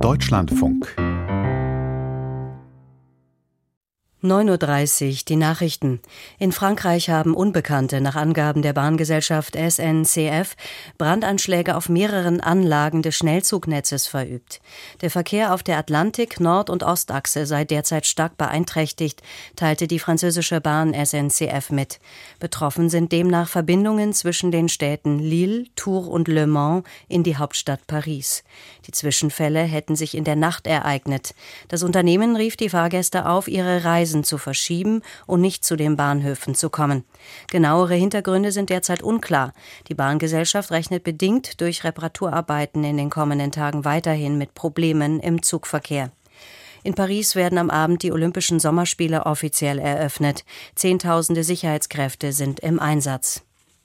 Deutschlandfunk 9:30 Uhr, die Nachrichten. In Frankreich haben Unbekannte nach Angaben der Bahngesellschaft SNCF Brandanschläge auf mehreren Anlagen des Schnellzugnetzes verübt. Der Verkehr auf der Atlantik-, Nord- und Ostachse sei derzeit stark beeinträchtigt, teilte die französische Bahn SNCF mit. Betroffen sind demnach Verbindungen zwischen den Städten Lille, Tours und Le Mans in die Hauptstadt Paris. Die Zwischenfälle hätten sich in der Nacht ereignet. Das Unternehmen rief die Fahrgäste auf, ihre Reisen zu verschieben und nicht zu den Bahnhöfen zu kommen. Genauere Hintergründe sind derzeit unklar. Die Bahngesellschaft rechnet bedingt durch Reparaturarbeiten in den kommenden Tagen weiterhin mit Problemen im Zugverkehr. In Paris werden am Abend die Olympischen Sommerspiele offiziell eröffnet. Zehntausende Sicherheitskräfte sind im Einsatz.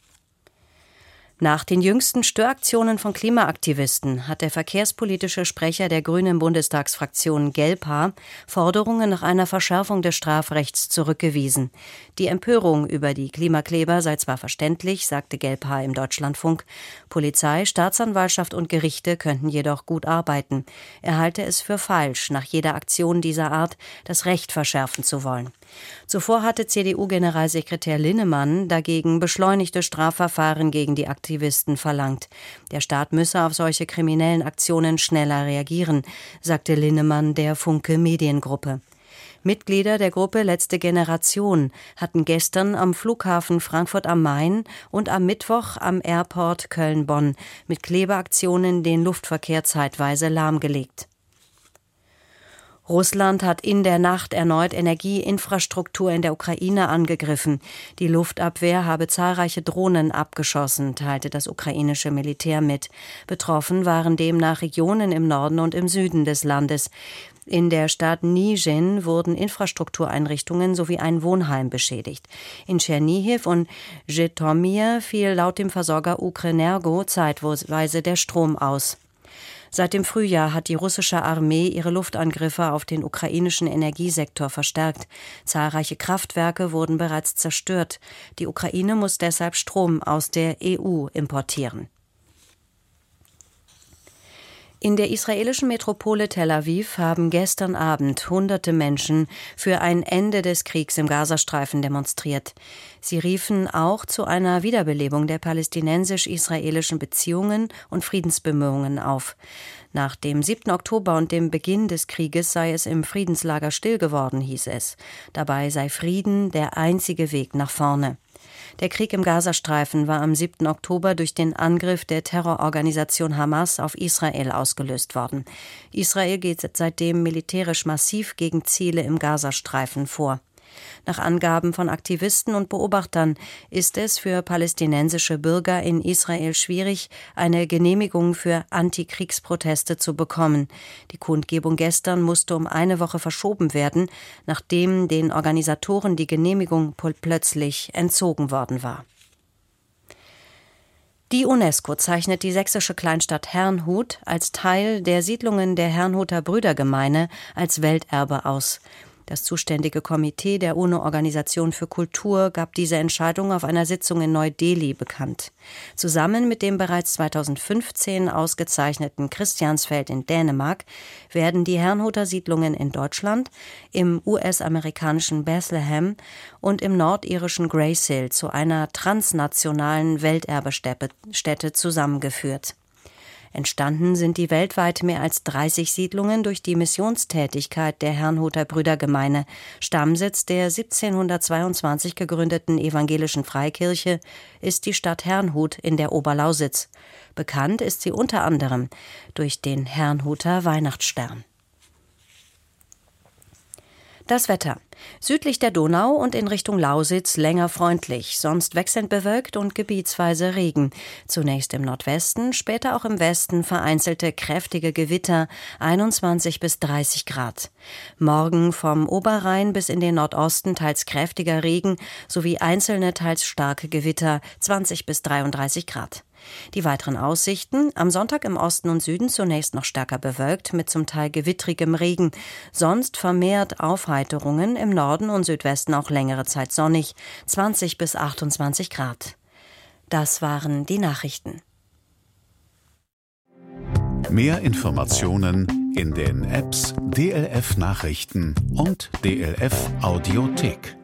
Nach den jüngsten Störaktionen von Klimaaktivisten hat der verkehrspolitische Sprecher der Grünen Bundestagsfraktion Gelbhaar Forderungen nach einer Verschärfung des Strafrechts zurückgewiesen. Die Empörung über die Klimakleber sei zwar verständlich, sagte Gelbhaar im Deutschlandfunk. Polizei, Staatsanwaltschaft und Gerichte könnten jedoch gut arbeiten. Er halte es für falsch, nach jeder Aktion dieser Art das Recht verschärfen zu wollen. Zuvor hatte CDU-Generalsekretär Linnemann dagegen beschleunigte Strafverfahren gegen die Aktivisten verlangt. Der Staat müsse auf solche kriminellen Aktionen schneller reagieren, sagte Linnemann der Funke Mediengruppe. Mitglieder der Gruppe Letzte Generation hatten gestern am Flughafen Frankfurt am Main und am Mittwoch am Airport Köln-Bonn mit Klebeaktionen den Luftverkehr zeitweise lahmgelegt. Russland hat in der Nacht erneut Energieinfrastruktur in der Ukraine angegriffen. Die Luftabwehr habe zahlreiche Drohnen abgeschossen, teilte das ukrainische Militär mit. Betroffen waren demnach Regionen im Norden und im Süden des Landes. In der Stadt Nizhyn wurden Infrastruktureinrichtungen sowie ein Wohnheim beschädigt. In Tschernihiw und Zhytomyr fiel laut dem Versorger Ukrenergo zeitweise der Strom aus. Seit dem Frühjahr hat die russische Armee ihre Luftangriffe auf den ukrainischen Energiesektor verstärkt. Zahlreiche Kraftwerke wurden bereits zerstört. Die Ukraine muss deshalb Strom aus der EU importieren. In der israelischen Metropole Tel Aviv haben gestern Abend hunderte Menschen für ein Ende des Kriegs im Gazastreifen demonstriert. Sie riefen auch zu einer Wiederbelebung der palästinensisch-israelischen Beziehungen und Friedensbemühungen auf. Nach dem 7. Oktober und dem Beginn des Krieges sei es im Friedenslager still geworden, hieß es. Dabei sei Frieden der einzige Weg nach vorne. Der Krieg im Gazastreifen war am 7. Oktober durch den Angriff der Terrororganisation Hamas auf Israel ausgelöst worden. Israel geht seitdem militärisch massiv gegen Ziele im Gazastreifen vor. Nach Angaben von Aktivisten und Beobachtern ist es für palästinensische Bürger in Israel schwierig, eine Genehmigung für Antikriegsproteste zu bekommen. Die Kundgebung gestern musste um eine Woche verschoben werden, nachdem den Organisatoren die Genehmigung plötzlich entzogen worden war. Die UNESCO zeichnet die sächsische Kleinstadt Herrnhut als Teil der Siedlungen der Herrnhuter Brüdergemeine als Welterbe aus. Das zuständige Komitee der UNO-Organisation für Kultur gab diese Entscheidung auf einer Sitzung in Neu-Delhi bekannt. Zusammen mit dem bereits 2015 ausgezeichneten Christiansfeld in Dänemark werden die Herrnhuter Siedlungen in Deutschland, im US-amerikanischen Bethlehem und im nordirischen Graysill zu einer transnationalen Welterbestätte zusammengeführt. Entstanden sind die weltweit mehr als 30 Siedlungen durch die Missionstätigkeit der Herrnhuter Brüdergemeine, Stammsitz der 1722 gegründeten evangelischen Freikirche ist die Stadt Herrnhut in der Oberlausitz. Bekannt ist sie unter anderem durch den Herrnhuter Weihnachtsstern. Das Wetter. Südlich der Donau und in Richtung Lausitz länger freundlich, sonst wechselnd bewölkt und gebietsweise Regen. Zunächst im Nordwesten, später auch im Westen vereinzelte kräftige Gewitter, 21 bis 30 Grad. Morgen vom Oberrhein bis in den Nordosten teils kräftiger Regen sowie einzelne teils starke Gewitter, 20 bis 33 Grad. Die weiteren Aussichten: am Sonntag im Osten und Süden zunächst noch stärker bewölkt mit zum Teil gewittrigem Regen, sonst vermehrt Aufheiterungen, im Norden und Südwesten auch längere Zeit sonnig, 20 bis 28 Grad. Das waren die Nachrichten. Mehr Informationen In den Apps DLF Nachrichten und DLF Audiothek.